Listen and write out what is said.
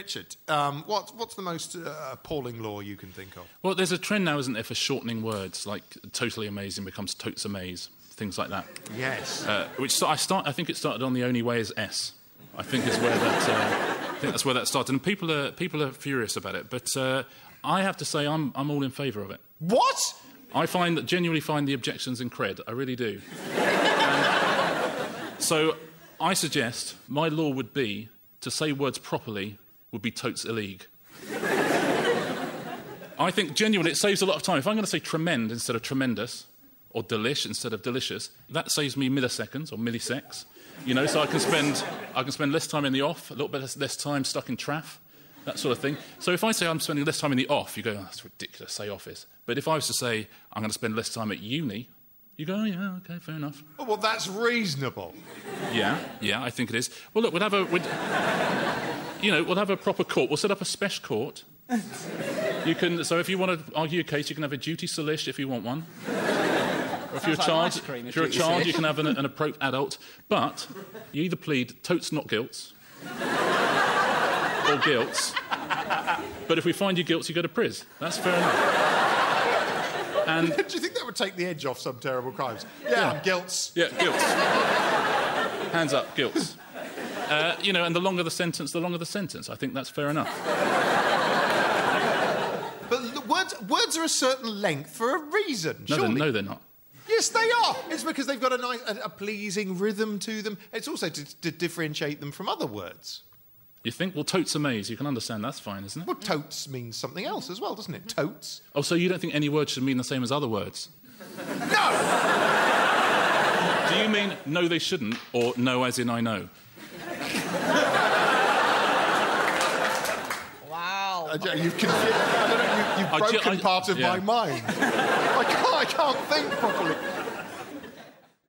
Richard, what's the most appalling law you can think of? Well, there's a trend now, isn't there, for shortening words, like totally amazing becomes totes amaze, things like that. Yes. I think it started on The Only Way Is S. I think is where that. I think that's where that started, and people are furious about it. But I have to say, I'm all in favour of it. What? I genuinely find the objections in cred. I really do. So I suggest my law would be to say words properly would be totes illegal. I think genuinely it saves a lot of time. If I'm going to say tremend instead of tremendous, or delish instead of delicious, that saves me milliseconds or millisecs. You know, so I can spend less time in the off, a little bit less time stuck in traff, that sort of thing. So if I say I'm spending less time in the off, you go, oh, that's ridiculous, say office. But if I was to say I'm going to spend less time at uni, you go, oh, yeah, OK, fair enough. Oh, well, that's reasonable. Yeah, I think it is. Well, look, we'll have a proper court. We'll set up a special court. So if you want to argue a case, you can have a duty solish if you want one. Or if you're a child, you can have an appropriate adult. But you either plead totes not guilts or guilts. But if we find you guilty, you go to prison. That's fair enough. And do you think that would take the edge off some terrible crimes? Yeah, guilts. Yeah, guilts. Hands up, guilts. And the longer the sentence, I think that's fair enough. But words are a certain length for a reason, surely. No, they're not. Yes, they are. It's because they've got a pleasing rhythm to them. It's also to differentiate them from other words. You think? Well, totes amaze. You can understand that's fine, isn't it? Well, totes means something else as well, doesn't it? Totes. Oh, so you don't think any word should mean the same as other words? No! Do you mean no, they shouldn't, or no as in I know? Wow. You've broken part of my mind. I can't think properly.